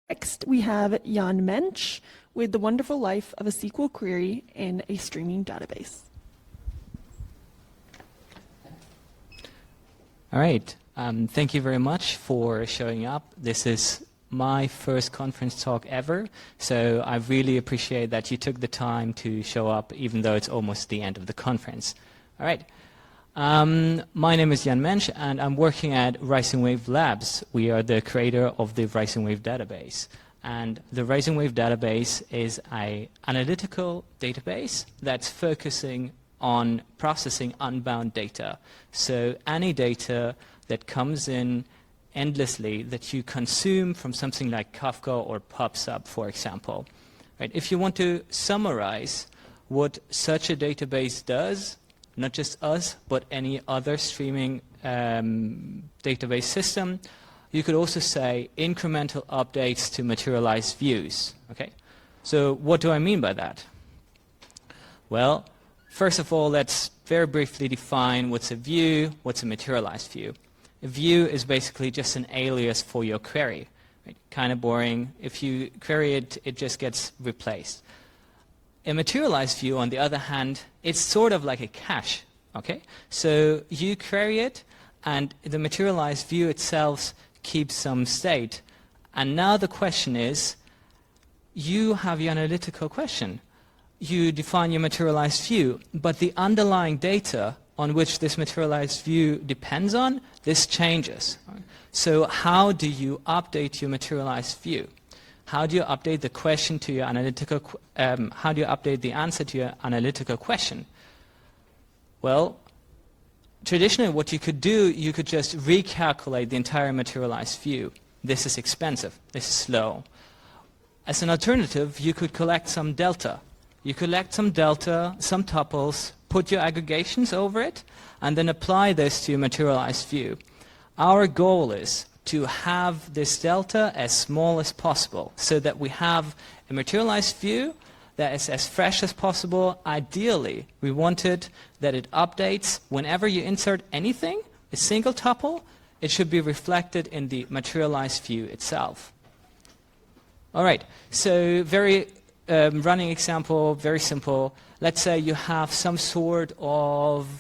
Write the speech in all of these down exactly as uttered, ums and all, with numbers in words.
Next, we have Jan Mensch with The Wonderful Life of a S Q L Query in a Streaming Database. All right. Um, thank you very much for showing up. This is my first conference talk ever, so I really appreciate that you took the time to show up, even though it's almost the end of the conference. All right. Um, my name is Jan Mensch, and I'm working at Rising Wave Labs. We are the creator of the Rising Wave database. And the Rising Wave database is an analytical database that's focusing on processing unbound data. So any data that comes in endlessly that you consume from something like Kafka or PubSub, for example. Right? If you want to summarize what such a database does, not just us, but any other streaming um, database system, you could also say incremental updates to materialized views. Okay? So what do I mean by that? Well, first of all, let's very briefly define what's a view, what's a materialized view. A view is basically just an alias for your query. Right? Kind of boring. If you query it, it just gets replaced. A materialized view, on the other hand, it's sort of like a cache. Okay? So you query it, and the materialized view itself keeps some state. And now the question is, you have your analytical question. You define your materialized view, but the underlying data on which this materialized view depends on, this changes. So how do you update your materialized view? How do you update the question to your analytical, um, how do you update the answer to your analytical question? Well, traditionally what you could do, you could just recalculate the entire materialized view. This is expensive, this is slow. As an alternative, you could collect some delta. You collect some delta, some tuples, put your aggregations over it, and then apply this to your materialized view. Our goal is to have this delta as small as possible so that we have a materialized view that is as fresh as possible. Ideally, we wanted that it updates whenever you insert anything, a single tuple, it should be reflected in the materialized view itself. All right, so very um, running example, very simple. Let's say you have some sort of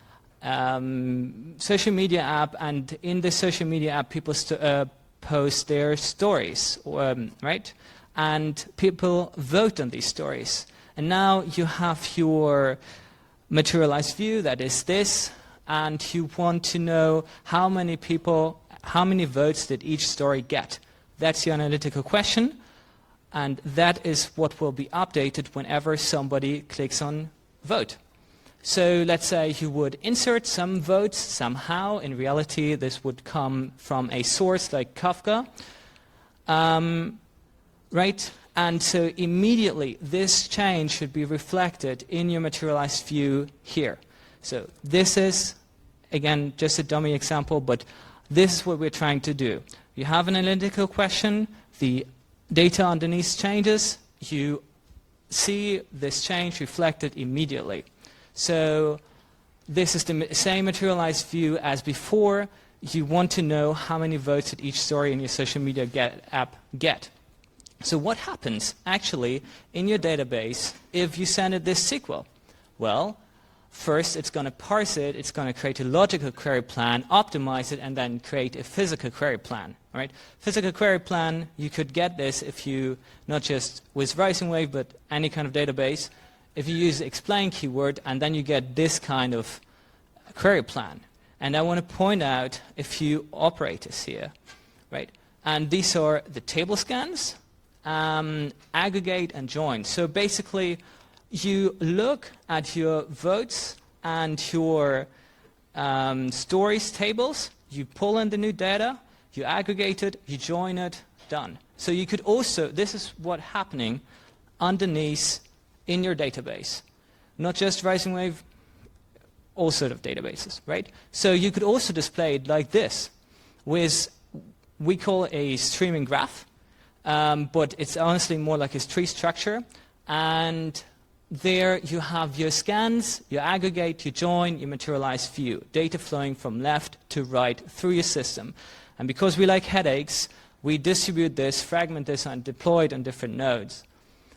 um, social media app, and in the social media app, people st uh, post their stories, um, right? And people vote on these stories. And now you have your materialized view, that is this, and you want to know how many people, how many votes did each story get. That's your analytical question. And that is what will be updated whenever somebody clicks on vote. So let's say you would insert some votes somehow. In reality, this would come from a source like Kafka. Um, right? And so immediately, this change should be reflected in your materialized view here. So this is, again, just a dummy example, but this is what we're trying to do. You have an analytical question. The data underneath changes, you see this change reflected immediately. So this is the same materialized view as before. You want to know how many votes did each story in your social media get, app get. So what happens actually in your database if you send it this S Q L? Well, first it's going to parse it, it's going to create a logical query plan, optimize it, and then create a physical query plan. Right? Physical query plan, you could get this if you, not just with Rising Wave, but any kind of database, if you use the explain keyword, and then you get this kind of query plan. And I want to point out a few operators here. Right? And these are the table scans, um, aggregate, and join. So basically, you look at your votes and your um, stories tables, you pull in the new data, you aggregate it, you join it, done. So you could also, this is what's happening underneath in your database. Not just Rising Wave, all sort of databases, right? So you could also display it like this, with, we call a streaming graph, um, but it's honestly more like a tree structure. And there you have your scans, your aggregate, your join, your materialized view, data flowing from left to right through your system. And because we like headaches, we distribute this, fragment this, and deploy it on different nodes.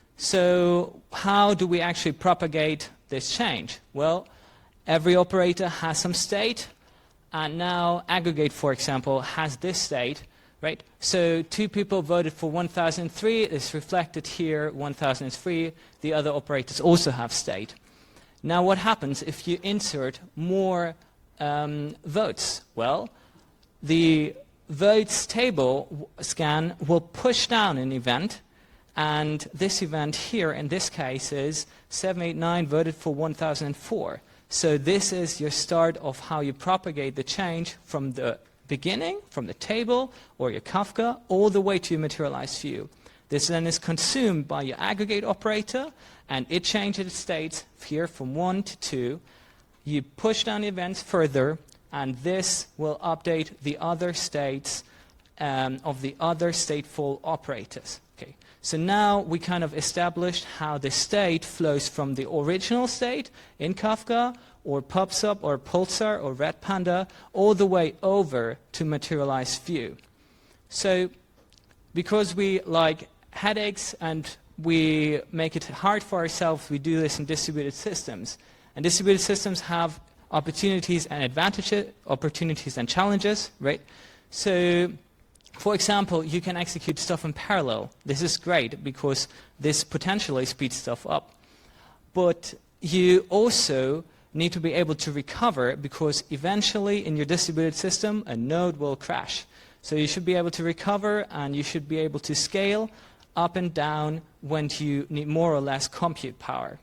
So how do we actually propagate this change? Well, every operator has some state, and now aggregate, for example, has this state, right? So two people voted for one thousand three, it's reflected here, one thousand three. The other operators also have state. Now what happens if you insert more um, votes? Well, the votes table scan will push down an event, and this event here in this case is seven eight nine voted for one thousand four. So this is your start of how you propagate the change from the beginning, from the table or your Kafka, all the way to your materialized view. This then is consumed by your aggregate operator, and it changes its states here from one to two. You push down the events further, and this will update the other states um, of the other stateful operators. Okay. So now we kind of established how the state flows from the original state in Kafka, or PubSub, or Pulsar, or Red Panda, all the way over to materialized view. So because we like headaches and we make it hard for ourselves, we do this in distributed systems. And distributed systems have opportunities and advantages, opportunities and challenges, right? So, for example, you can execute stuff in parallel. This is great because this potentially speeds stuff up. But you also need to be able to recover, because eventually in your distributed system, a node will crash. So you should be able to recover, and you should be able to scale up and down when you need more or less compute power.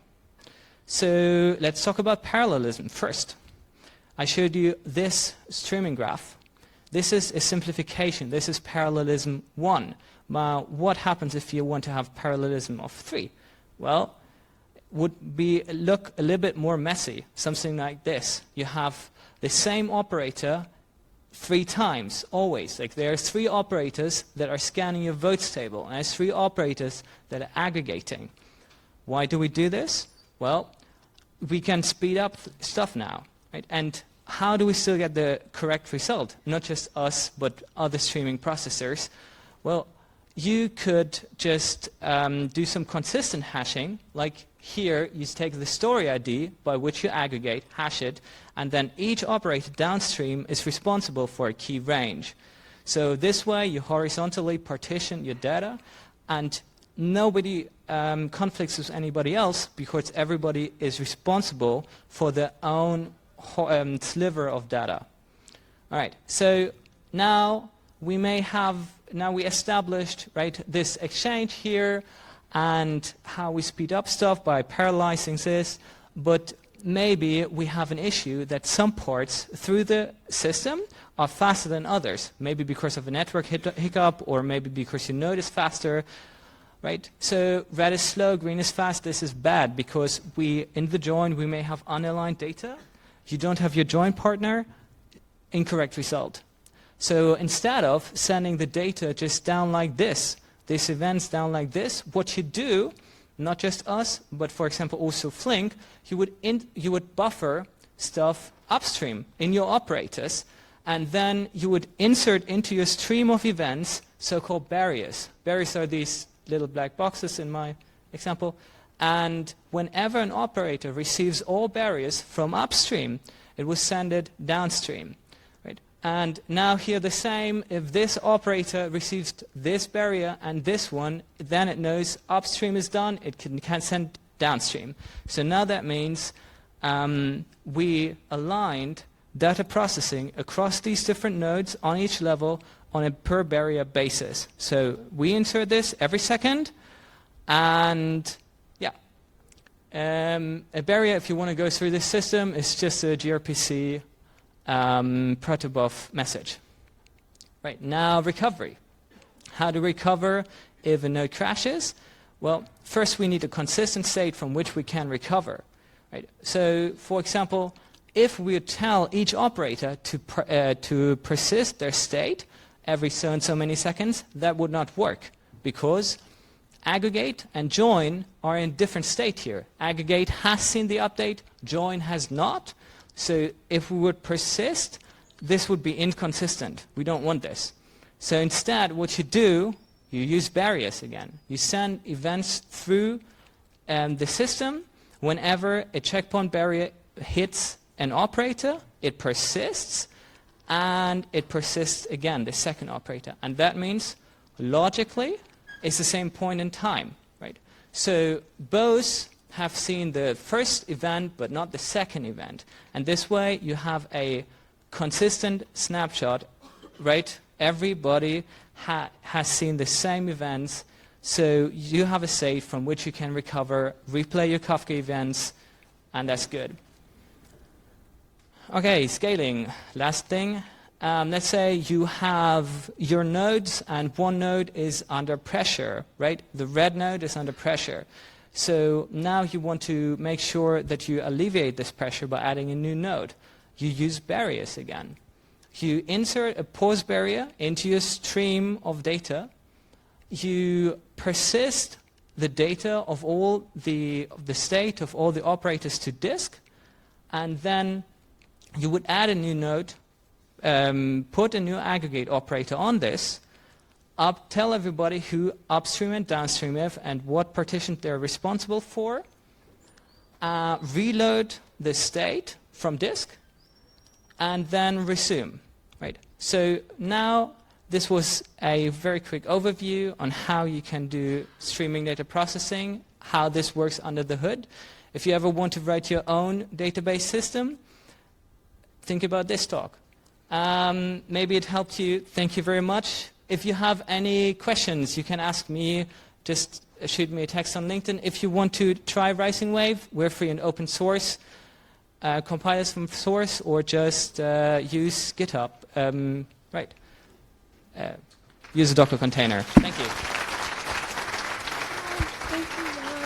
So let's talk about parallelism first. I showed you this streaming graph. This is a simplification. This is parallelism one. Now, what happens if you want to have parallelism of three? Well, would be look a little bit more messy, something like this. You have the same operator three times, always. Like there are three operators that are scanning your votes table, and there's three operators that are aggregating. Why do we do this? Well, we can speed up stuff now, right? And how do we still get the correct result? Not just us, but other streaming processors. Well, you could just um, do some consistent hashing, like here you take the story I D by which you aggregate, hash it, and then each operator downstream is responsible for a key range. So this way you horizontally partition your data, and nobody um, conflicts with anybody else, because everybody is responsible for their own um, sliver of data. All right, so now we may have, now we established, right, this exchange here, and how we speed up stuff by parallelizing this, but maybe we have an issue that some parts through the system are faster than others, maybe because of a network hiccup, or maybe because your node is faster, right? So red is slow, green is fast. This is bad because we, in the join, we may have unaligned data. You don't have your join partner, incorrect result. So instead of sending the data just down like this, these events down like this, what you do, not just us, but for example also Flink, you would, in, you would buffer stuff upstream in your operators, and then you would insert into your stream of events so-called barriers. Barriers are these little black boxes in my example, and whenever an operator receives all barriers from upstream, it will send it downstream. And now here the same, if this operator receives this barrier and this one, then it knows upstream is done, it can, can send downstream. So now that means um, we aligned data processing across these different nodes on each level on a per barrier basis. So we insert this every second, and yeah. Um, a barrier, if you want to go through this system, is just a gRPC Um, protobuf message. Right, now recovery. How to recover if a node crashes? Well, first we need a consistent state from which we can recover. Right? So, for example, if we tell each operator to, per, uh, to persist their state every so and so many seconds, that would not work, because aggregate and join are in different state here. Aggregate has seen the update, join has not. So if we would persist, this would be inconsistent. We don't want this. So instead, what you do, you use barriers again. You send events through um, the system. Whenever a checkpoint barrier hits an operator, it persists, and it persists again, the second operator. And that means, logically, it's the same point in time, right? So both have seen the first event, but not the second event. And this way, you have a consistent snapshot, right? Everybody ha has seen the same events, so you have a state from which you can recover, replay your Kafka events, and that's good. Okay, scaling. Last thing. Um, let's say you have your nodes, and one node is under pressure, right? The red node is under pressure. So now you want to make sure that you alleviate this pressure by adding a new node. You use barriers again. You insert a pause barrier into your stream of data. You persist the data of all the, of the state of all the operators to disk, and then you would add a new node, um, put a new aggregate operator on this, up, tell everybody who upstream and downstream is and what partition they're responsible for, uh, reload the state from disk, and then resume. Right. So now this was a very quick overview on how you can do streaming data processing, how this works under the hood. If you ever want to write your own database system, think about this talk. Um, maybe it helped you. Thank you very much. If you have any questions, you can ask me. Just shoot me a text on LinkedIn. If you want to try Rising Wave, we're free and open source. Uh, compile this from source, or just uh, use GitHub. Um, right. Uh, use a Docker container. Thank you. Thank you, Jan.